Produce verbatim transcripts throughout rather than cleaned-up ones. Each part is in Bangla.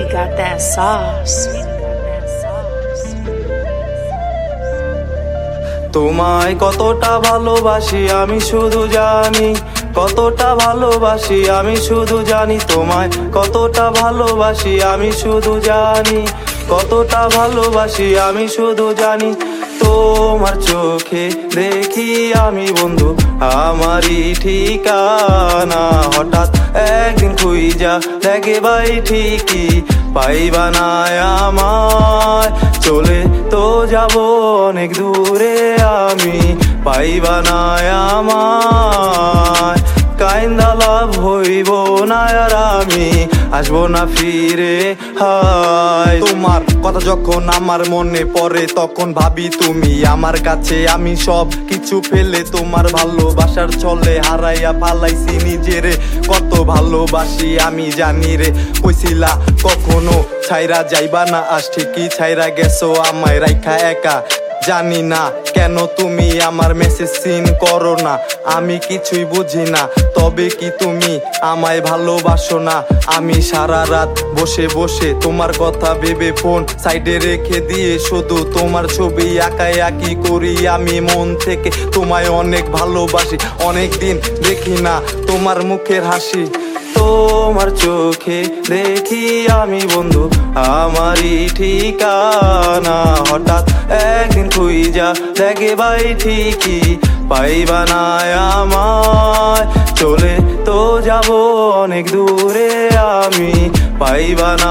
got that sauce. তোমায় কতটা ভালোবাসি আমি শুধু জানি, কতটা ভালোবাসি আমি শুধু জানি, তোমায় কতটা ভালোবাসি আমি শুধু জানি, কতটা ভালোবাসি আমি শুধু জানি। তোমার চোখে দেখি আমি বন্ধু আমারই ঠিকানা, হঠাৎ একদিন খুঁজা দেখে ভাই ঠিকই পাইবা না আমায়, চলে তো যাব অনেক দূরে আমি পাইবা না আমায়, কাইন্দা লাভ হইব না আর আমি আসবো না ফিরে। হায় তোমার কথা যখন আমার মনে পড়ে তখন ভাবি তুমি আমার কাছে, আমি সব কিছু ফেলে তোমার ভালোবাসার ছলে হারাইয়া পালাইছি নিজেরে, কত ভালোবাসি আমি জানি রে, কইছিলা কখনো ছাইরা যাইবা না, আজ ঠিকই ছাইরা গেছো আমায় রাইখা একা, জানি না কেন তুমি আমার মেসেজ সিন করো না, আমি কিছুই বুঝি না, তবে কি তুমি আমায় ভালোবাসো না? আমি সারা রাত বসে বসে তোমার কথা ভেবে ফোন সাইডে রেখে দিয়ে শুধু তোমার ছবি আঁকাই আঁকি করি আমি মন থেকে, তোমায় অনেক ভালোবাসি, অনেক দিন দেখি না তোমার মুখের হাসি, তোমার চোখে দেখি আমি বন্ধু আমারই ঠিকানা, হঠাৎ একদিন খুঁজা দেখে ভাই ঠিকই পাইবা না আমায়, চলে তো যাব অনেক দূরে আমি পাইবা না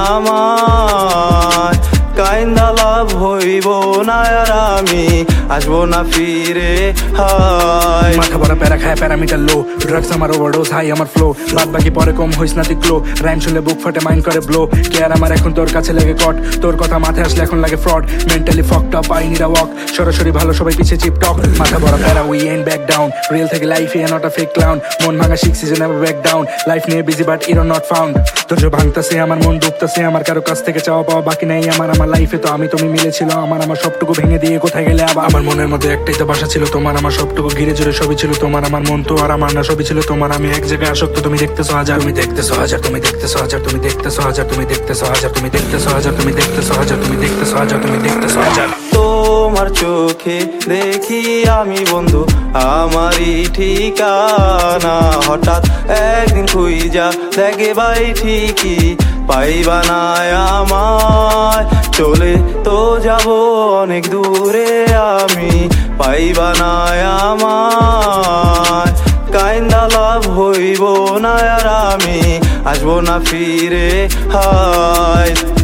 আমায়, কাইন্দা লাভ হইব না আর আমি আসবো না ফিরে। হায় মাথা ভরা প্যারা খায় প্যারামিটার লো, ড্রাগস আমার ওভারডোজ হাই আমার ফ্লো, বাদ বাকি পরে কম হইস না তিক্লো, রাইম শুনলে বুক ফাটে মাইন্ড করে ব্লো, কেয়ার আমার এখন তোর কাছে লাগে কট, তোর কথা মাথায় আসলে এখন লাগে fraud, mentally fucked up I need a walk, সরাসরি ভালো সবাই পিছে চিপ টক, মাথা ভরা প্যারা we end back down, real থেকে লাইফ এ নট আ ফেক ক্লাউন, মন ভাঙা শিখছি যে নেভার ব্যাক ডাউন, লাইফ নিয়ে busy but hero not found, ধৈর্য ভাঙতাছে আমার মন ডুবতাছে, আমার কারো কাছ থেকে চাওয়া পাওয়া বাকি নাই আমার, আমার লাইফে তো আমি তুমি মিলেছিল আমার, আমার সবটুকু ভেঙে দিয়ে কোথায় গেলে আবার, আমার মনের মধ্যে একটাই তো বাসা ছিল তোমার, আমার সবটুকু ঘিরে জুড়ে সবই ছিল তোমার, আমার মন তো আর আমার না সবই ছিল তোমার, আমি এক জায়গায় আসক্ত তুমি দেখতেছো হাজার, তুমি দেখতেছো হাজার, তুমি দেখতেছো হাজার, তুমি দেখতেছো হাজার, তুমি দেখতেছো হাজার, তুমি দেখতেছো হাজার, তুমি দেখতেছো হাজার, তুমি দেখতেছো হাজার, তুমি দেখতেছো হাজার। তোমার চোখে দেখি আমি বন্ধু আমারই ঠিকানা, হঠাৎ একদিন খুঁজা দেখে ভাই ঠিকই পাইবা না আমায়, চলে তো যাব অনেক দূরে আমি পাইবা না আমায়, কাইন্দা লাভ হইব না আর আমি আসবো না ফিরে। হায়